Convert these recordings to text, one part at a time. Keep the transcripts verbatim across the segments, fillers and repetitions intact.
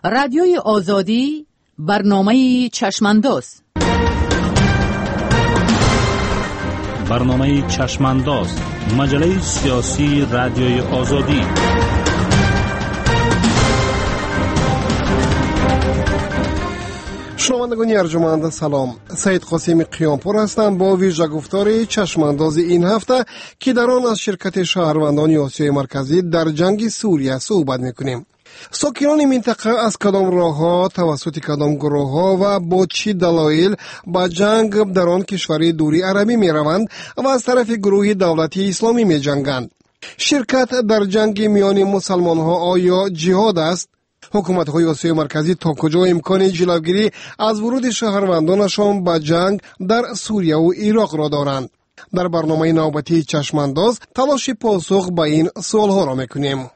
رادیوی آزادی برنامه چشمانداز. برنامه چشمانداز، مجله سیاسی رادیوی آزادی. شنوندگان ارجمند سلام، سید قاسم قیامپور هستم با ویژه گفتار چشمانداز این هفته که در آن از شرکت شهروندان آسیای مرکزی در جنگ سوریه صحبت میکنیم. ساکنان منطقه از کدام راه‌ها، توسط کدام گروه‌ها و با چی دلایل با جنگ در آن کشور دوری عربی می‌روند و از طرف گروه دولتی اسلامی می‌جنگند؟ شرکت در جنگ میان مسلمان‌ها آیا جهاد است؟ حکومت‌های آسیای مرکزی تا کجا امکان جلوگیری از ورود شهروندانشان به جنگ در سوریه و عراق را دارند؟ در برنامه نوبتی چشمانداز تلاش پاسخ به این سوال‌ها را می‌کنیم.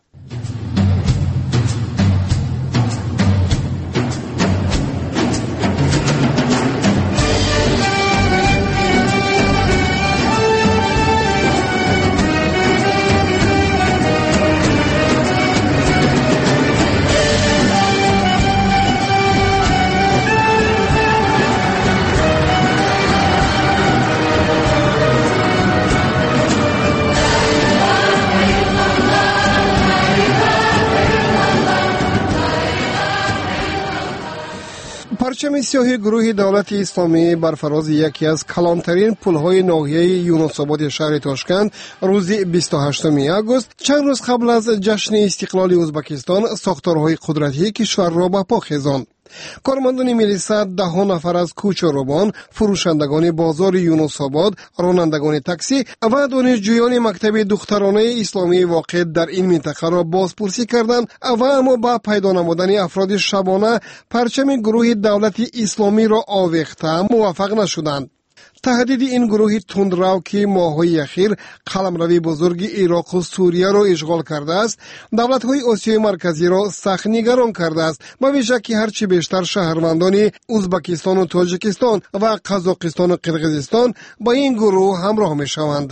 پرچم سیاه گروه دولت اسلامی بر فراز یکی از کلانترین پل‌های ناحیه یونس‌آباد شهر تاشکند روز بیست و هشتم آگوست چند روز قبل از جشن استقلال ازبکستان ساختارهای قدرتی کشور را به پا خیزاند. کارمندان ملیسا، ده نفر از کوچه‌روبان، فروشندگان بازار یونس‌آباد، رانندگان تاکسی و دانشجویان مکتب دخترانه اسلامی واقع در این منطقه را بازپرسی کردند و اما با پیدا نمودن افراد شبانه پرچم گروه دولت اسلامی را آویخته موفق نشدند. تهدید این گروه تندرو که ماه‌های اخیر قلمرو بزرگ عراق و سوریه را اشغال کرده است، دولت‌های آسیای مرکزی را سخت نگران کرده است، با ویژه که هرچی بیشتر شهروندان ازبکستان و تاجیکستان و قزاقستان و قرقیزستان با این گروه همراه می‌شوند.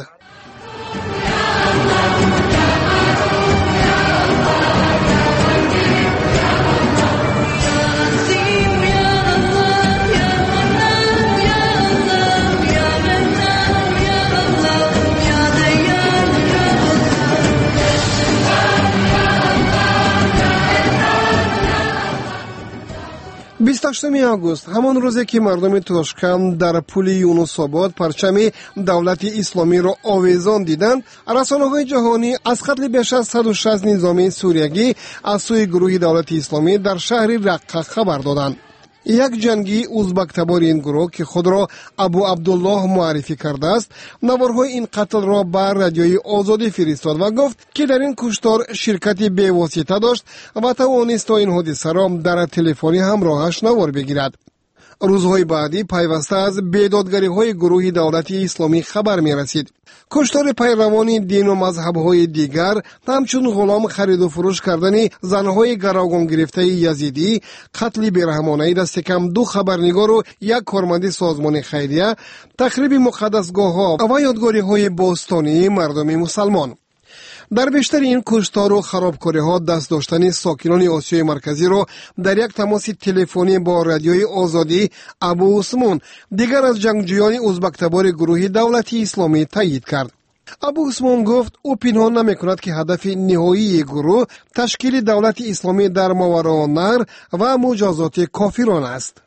بیست و هشتم آگوست همان روزی که مردم تاشکند در پل یونس‌آباد پرچم دولت اسلامی را آویزان دیدند، رسانه‌های جهانی از قتل بیش از صد و شصت نظامی سوریگی از سوی گروه دولت اسلامی در شهر رقه خبر دادند. یک جنگی ازبک تبار این گروه که خود را ابو عبدالله معرفی کرده است، نوارهای این قتل را بر رادیوی آزادی فرستاد و گفت که در این کشتار شرکتی بی‌واسطه داشت و توانست تا این حادثه را در تلفنی همراهش نوار بگیرد. روزهای بعدی پیوسته از بیدادگری‌های گروه دولت اسلامی خبر می رسید. کشتار پیروان دین و مذهب‌های دیگر، همچون غلام خرید و فروش کردن زنهای گروگان گرفته یزیدی، قتل بیرحمانه دست کم دو خبرنگار و یک کارمند سازمان خیریه، تخریب مقدسگاه‌ها و یادگاری‌های باستانی مردم مسلمان. در بیشتر این کشتار و خرابکاری‌ها دست داشتن ساکنان آسیای مرکزی را در یک تماس تلفنی با رادیوی آزادی ابو عثمان، دیگر از جنگجویان ازبک تبار گروه دولت اسلامی تایید کرد. ابو عثمان گفت او پنهان نمی‌کند که هدف نهایی گروه تشکیل دولت اسلامی در ماوراء النهر و مجازات کافران است.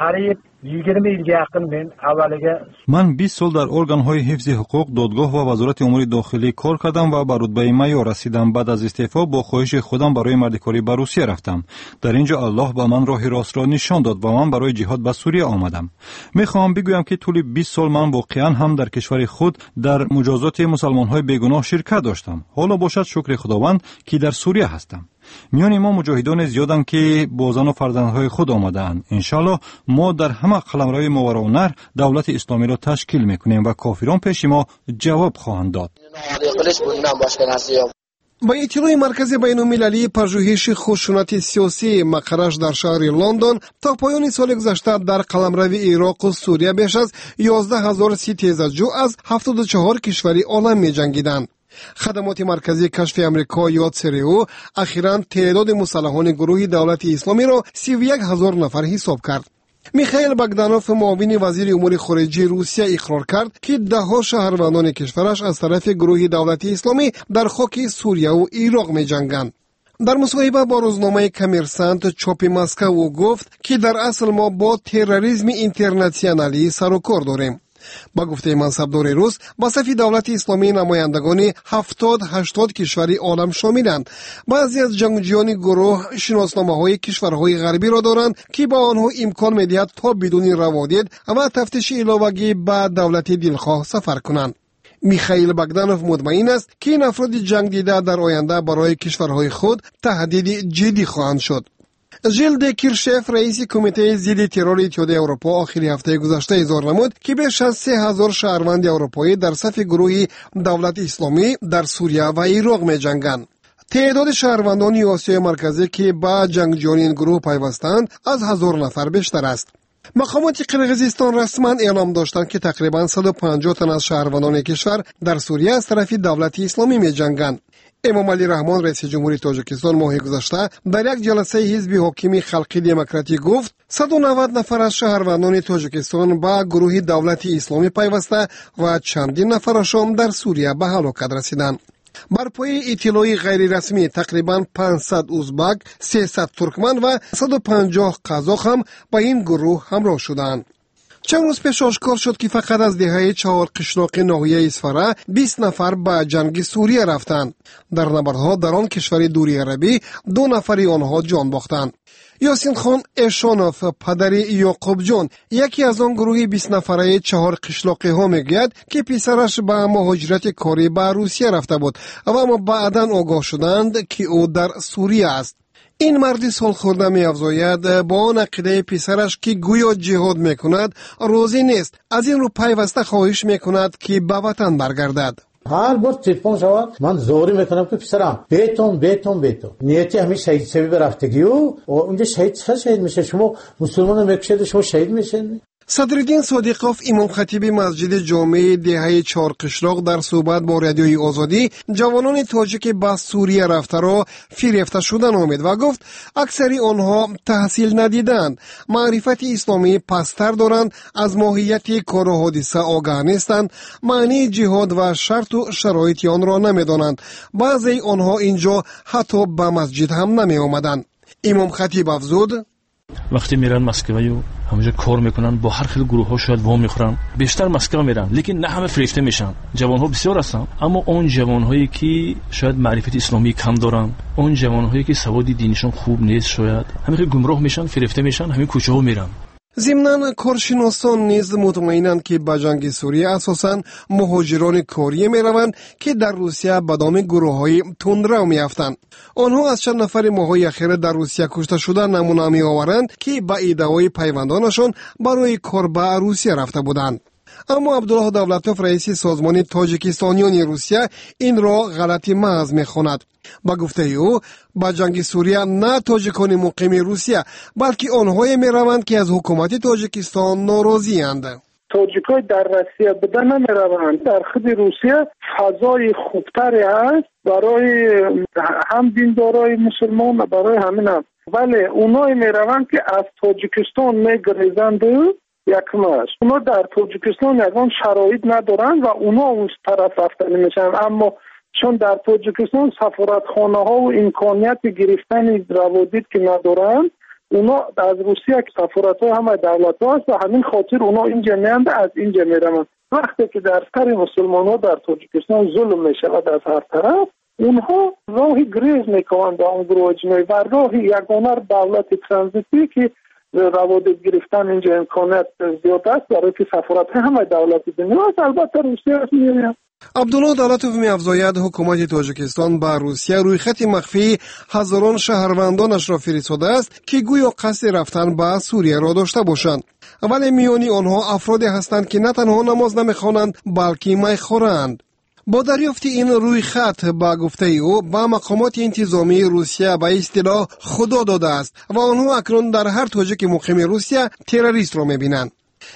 من بیست سال در ارگان‌های حفظ حقوق، دادگاه و وزارت امور داخلی کار کردم و به رتبه میار رسیدم. بعد از استعفا با خواهش خودم برای مردکاری به روسیه رفتم. در اینجا الله به من راه راست را نشان داد و من برای جهاد به سوریه آمدم. میخواهم بگویم که طول بیست سال من واقعا هم در کشور خود در مجازات مسلمان‌های بیگناه شرکت داشتم. حالا باشد شکر خداوند که در سوریه هستم. میان ما مجاهدان زیادند که با زن و فرزندهای خود آمدند. انشالله ما در همه قلمروی ماوراء النهر دولت اسلامی را تشکیل میکنیم و کافران پیش ما جواب خواهند داد. با اطلاع مرکز بین المللی پژوهش خشونت سیاسی مقرش در شهر لندن، تا پایان سال گذشته در قلمرو عراق و سوریه بیش از یازده هزار سی تیزجو از هفتاد و چهار کشور عالم می جنگیدند. خدمات مرکزی کشف امریکا یا سریو اخیراً تعداد مسلحان گروه دولت اسلامی را سی و یک هزار نفر حساب کرد. میخائیل بگدانوف معاون وزیر امور خارجه روسیه اقرار کرد که ده ها شهروندان کشورش از طرف گروه دولت اسلامی در خاک سوریه و عراق می جنگند. در مصاحبه با روزنامه کامرسانت چاپ مسکو او گفت که در اصل ما با تروریسم اینترنشنالی سر و کار داریم. با گفته منصبدار روس با صف دولت اسلامی نمایندگان هفتاد هشتاد کشوری عالم شاملند. بعضی از جنگجویان گروه شناسنامه‌های کشورهای غربی را دارند که با آنها امکان می‌دهد تا بدون روادید و تفتیش علاوگی به دولت دلخواه سفر کنند. میخائیل بگدانوف مطمئن است که این افراد جنگ دیده در آینده برای کشورهای خود تهدید جدی خواهند شد. ژیل کیرشف رئیس کمیته ضد ترور اتحادیه اروپا آخر هفته گذشته اظهار نمود که بیش از سه هزار شهروند اروپایی در صف گروه دولت اسلامی در سوریه و عراق می جنگند. تعداد شهروندان آسیای مرکزی که با جنگجویان این گروه پیوستند از هزار نفر بیشتر است. مقامات قرقیزستان رسما اعلام داشتند که تقریبا صد و پنجاه تن از شهروندان کشور در سوریه از طرف دولت اسلامی می جنگند. امام علی رحمان رئیس جمهوری تاجیکستان ماه گذشته در یک جلسه حزب حاکم خلقی دموکراتی گفت صد و نود نفر از شهروندان تاجیکستان با گروه دولت اسلامی پیوسته و چندین نفرشان در سوریه به هلاکت رسیدند. بر پای اطلاع غیر رسمی تقریبا پانصد ازبک، سیصد ترکمن و صد و پنجاه قزاق هم با این گروه همراه شدند. چند روز پیش آشکار شد که فقط از دهه چهار قشلاق ناحیه اصفهان بیست نفر به جنگ سوریه رفتند. در نبردها در آن کشور دوری عربی دو نفری آنها جان باختند. یاسین خان اشانوف پدر یعقوب جان یکی از آن گروه بیست نفره چهار قشلاقی ها میگوید که پسرش به مهاجرت کاری به روسیه رفته بود و اما بعداً آگاه شدند که او در سوریه است. این مردی سال خورده می افزاید با آن عقیده پسرش که گویا جهاد می کند روزی نیست. از این رو پیوسته خواهش می کند که به وطن برگردد. هر بار تلفن شود من زوری میکنم که پسرم بیتون بیتون بیتون نیتی همین شهید شوی به رفتگی و اونجا شهید چه شهید میشه؟ شما مسلمان میکشید شما شهید میشین. صدرالدین صادقوف امام خطیب مسجد جامع دهه چهار قشلاق در صحبت با رادیوی آزادی جوانان تاجیک به سوریه رفته را فریفته شدن آمد و گفت اکثری آنها تحصیل ندیدند، معرفت اسلامی پستر دارند، از ماهیت کار و حادثه آگاه نیستند، معنی جهاد و شرط و شرایط آن را نمیدانند. بعضی آنها اینجا حتی به مسجد هم نمی آمدند. امام خطیب افزود وقتی میرن مسکو و همونجا کار میکنن با هر خیلی گروه ها شاید وام میخورن بیشتر مسکو میرن لیکن نه همه فریفته میشن. جوان ها بسیار هستن اما اون جوان هایی که شاید معرفت اسلامی کم دارن، اون جوان هایی که سواد دینشون خوب نیست شاید همین گمراه میشن فریفته میشن همین کوچه ها میرن. ضمناً کارشناسان نیز مطمئنند که به جنگ سوریه اساساً مهاجران کاری می روند که در روسیه به دام گروه های تندرو می افتند. آنها از چند نفر ماهای اخیر در روسیه کشته شده نمونه می آورند که به ایده‌های پیوندانشان برای کار به روسیه رفته بودند. اما عبدالله دولتوف رئیس سازمان تاجیکستانیان روسیه این را غلطی محض می‌خواند. با گفته او با جنگ سوریه نه تاجیکان مقیم روسیه بلکه آنهایی می‌روند که از حکومت تاجیکستان ناراضی اند. تاجیکای در روسیه بدن نمی‌روند. در خود روسیه فضای خوبتری است برای هم دیندارای مسلمان و برای همین هم. ولی اونایی می‌روند که از تاجیکستان می‌گریزند یکم است. اونا در تاجیکستان یکم شرایط ندارن و اونا اون طرف رفتن میشن، اما چون در تاجیکستان سفارتخانه ها و امکانیت گرفتن روابط که ندارن، اونا از روسیه که سفارت ها همه دولت ها است و همین خاطر اونا اینجا میاند از اینجا میرن. وقتی که در سر مسلمان ها در تاجیکستان ظلم میشود از هر طرف، اونها راهی گریز میکنن به اون گروه جنایی و راهی یگانه دولت ترانزیتی که روابط گرفتن اینجا امکانات زیاد است برای که سفارت همه دولت دنیا است. البته روسیه است میاد. عبدالله دولتوف می افزاید حکومت تاجیکستان با روسیه روی خط مخفی هزاران شهروندانش را فرستاده است که گویا قصد رفتن به سوریه را داشته باشند، ولی میانی آنها افرادی هستند که نه تنها نماز نمیخوانند بلکه می خورند. با دریافت این روی خط با گفته او با مقامات انتظامی روسیه به اصطلاح خدا داده است و آنها اکنون در هر تاجیک مقیم روسیه تروریست را میبینند.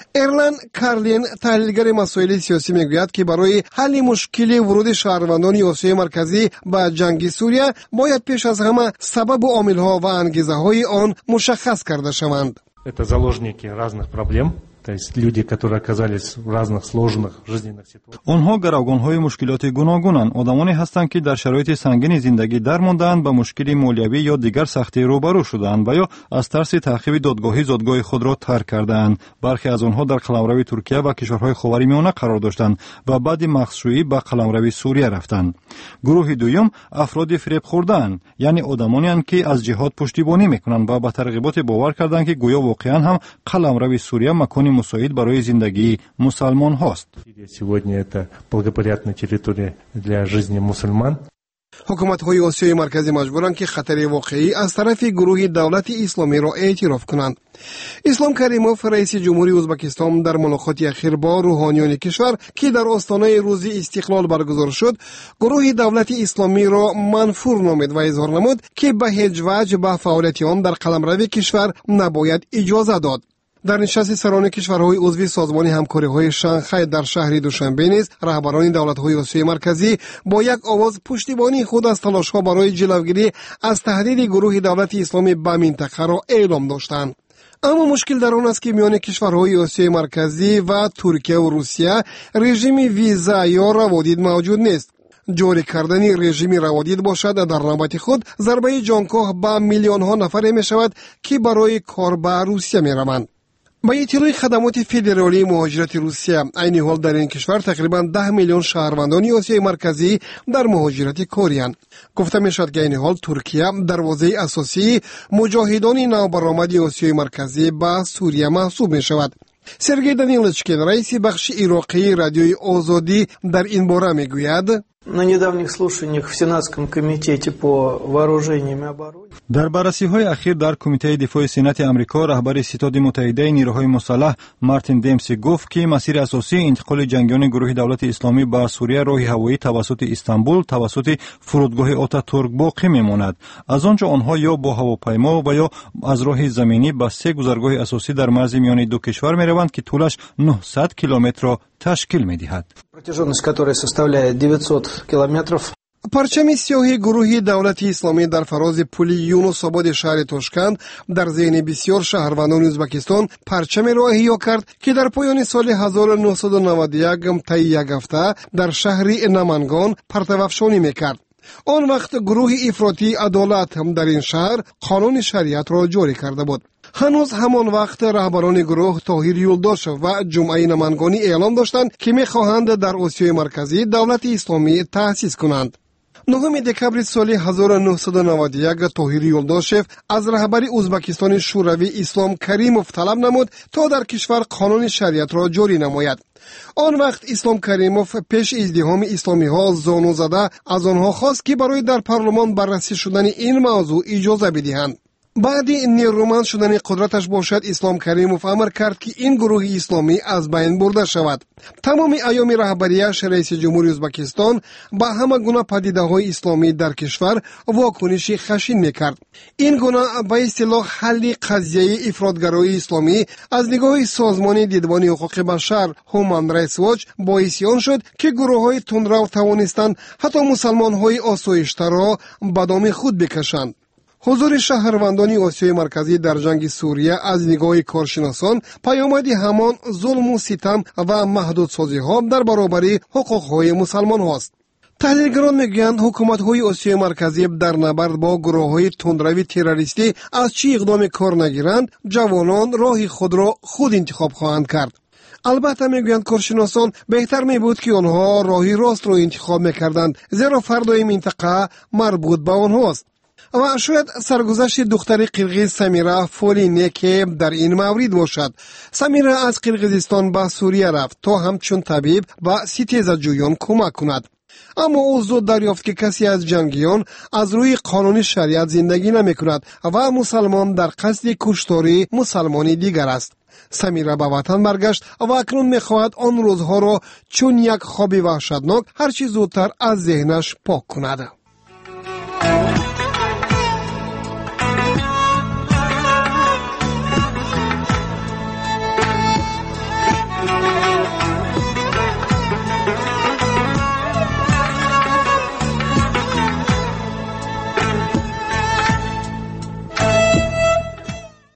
ارلن کارلین تحلیلگر مسائل سیاسی میگوید که برای حل مشکل ورود شهروندان آسیای مرکزی به جنگ سوریه باید پیش از همه سبب و عامل‌ها و انگیزه‌های آن مشخص کرده شوند. Это заложники разных проблем. То есть люди, которые оказались в разных сложных жизненных ситуациях. آنها گروگان‌های مشکلات گوناگونند. آدمانی هستند که در شرایط سنگین زندگی درمانده‌اند، با مشکل مالیوی یا دیگر سختی روبرو شده‌اند و یا از ترس تعقیب دادگاهی زادگاه خود را ترک کرده‌اند. برخی از آنها در قلمرو ترکیه و کشورهای خاورمیانه قرار داشتند و بعد مخصوصی به قلمرو سوریه رفتند. گروه دوم افراد فریب خورده‌اند، یعنی آدمانی هستند که از جهاد پشتیبانی می‌کنند و به ترغیبات باور کردند که گویا واقعاً هم قلمرو سوریه مکان مساعد برای زندگی مسلمان هاست. Сегодня это благоприятная территория для жизни мусульман. حکومت‌های آسیای مرکزی مجبورند که خطر واقعی از طرف گروه دولت اسلامی را اعتراف کنند. اسلام کریموف رئیس جمهوری ازبکستان در ملاقاتی اخیر با روحانیان کشور که در آستانه روز استقلال برگزار شد، گروه دولت اسلامی را منفور نامید و اظهار نمود که به هیچ وجه به فعالیت آن در قلمرو کشور نباید اجازه داد. در نشست سران کشورهای عضو سازمان همکاری‌های شانگهای در شهر دوشنبه نیز رهبران دولت‌های آسیای مرکزی با یک آواز پشتیبانی خود از تلاش‌ها برای جلوگیری از تهدید گروه دولت اسلامی به منطقه را اعلام داشتند. اما مشکل در آن است که میان کشورهای آسیای مرکزی و ترکیه و روسیه رژیم ویزا یا روادید موجود نیست. جاری کردن رژیم روادید باشد در نوبت خود ضربه جانکاه به میلیون‌ها نفر می شود که برای کار به روسیه می روند. با اطلاع خدمات فدرالی مهاجرت روسیه، عین حال در این کشور تقریبا ده میلیون شهروندان آسیای مرکزی در مهاجرت کاری اند. گفته می شود که عین حال ترکیه دروازه اساسی مجاهدان نوبرآمد آسیای مرکزی به سوریه محسوب می شود. سرگئی دانیلچکین رئیس بخش عراقی رادیوی آزادی در این باره می گوید: На недавних слушаниях в Сенатском комитете по вооружениям и обороне. در بررسی‌های اخیر در کمیته دفاع سنات آمریکا رهبر ستاد متحده نیروهای مسلح مارتین دیمسی گفت که مسیر اساسی انتقال جنگیان گروه دولت اسلامی به سوریه راه هوایی توسط استانبول توسط فرودگاه آتاتورک باقی میماند. از آنجا آنها یا با هواپیما و یا از راه زمینی به سه گذرگاه اساسی در مرز میان دو کشور میروند که طولش نهصد کیلومتر را تشکیل می‌دهد. Протяженность которой составляет девятьсот километров. پرچم سیاه گروه دولت اسلامی در فراز پل یونس آباد شهر تاشکند در ذهن بسیار شهروندان ازبکستان پرچم را احیا کرد که در پایان سال هزار و نهصد و نود و یک طی یک هفته در شهر نمنگان پرتوافشانی میکرد. آن وقت گروه افراطی عدالت هم در این شهر قانون شریعت را جاری کرده بود. هنوز همان وقت رهبران گروه طاهر یولداش و جمعه نمنگانی اعلام داشتند که می‌خواهند در آسیای مرکزی دولت اسلامی تأسیس کنند. نهم دکبر سال هزار و نهصد و نود و یک طاهر یولداشف از رهبر ازبکستان شوروی اسلام کریموف طلب نمود تا در کشور قانون شریعت را جاری نماید. آن وقت اسلام کریموف پیش ازدحام اسلامی ها زانو زده از آنها خواست که برای در پارلمان بررسی شدن این موضوع اجازه بدهند. بعد نیرومند شدن قدرتش باشد اسلام کریموف امر کرد که این گروه اسلامی از بین برده شود. تمام ایام رهبریش رئیس جمهوری ازبکستان با همه گونه پدیده‌های اسلامی در کشور واکنش خشن میکرد. این گونه به اصطلاح حل قضیه افراطگرایی اسلامی از نگاه سازمان دیدبان حقوق بشر هومن رایتس واچ باعث آن شد که گروه‌های تندرو توانستند حتی مسلمان‌های آسایش‌تر را به دام خود بکشند. حضور شهروندان آسیای مرکزی در جنگ سوریه از نگاه کارشناسان پیامد همان ظلم و ستم و محدودسازی ها در برابر حقوق های مسلمان هاست. تحلیلگران میگویند حکومت‌های آسیای مرکزی در نبرد با گروه‌های تندروی تروریستی از چی اقدام کار نگیرند، جوانان راه خود را خود انتخاب خواهند کرد. البته میگویند کارشناسان بهتر می بود که آنها راهی راست را انتخاب میکردند، زیرا فردای منطقه مربوط به آنهاست. و شاید سرگذشت دختر قرقیز سمیره فولینه که در این مورد باشد. سمیره از قرقیزستان به سوریه رفت تا همچون طبیب و ستیزجویان کمک کند. اما او زود دریافت که کسی از جنگیان از روی قانون شریعت زندگی نمی کند و مسلمان در قصد کشتاری مسلمانی دیگر است. سمیره به وطن برگشت و اکنون می خواهد آن روزها را چون یک خواب وحشتناک هرچی زودتر از ذهنش پاک کند.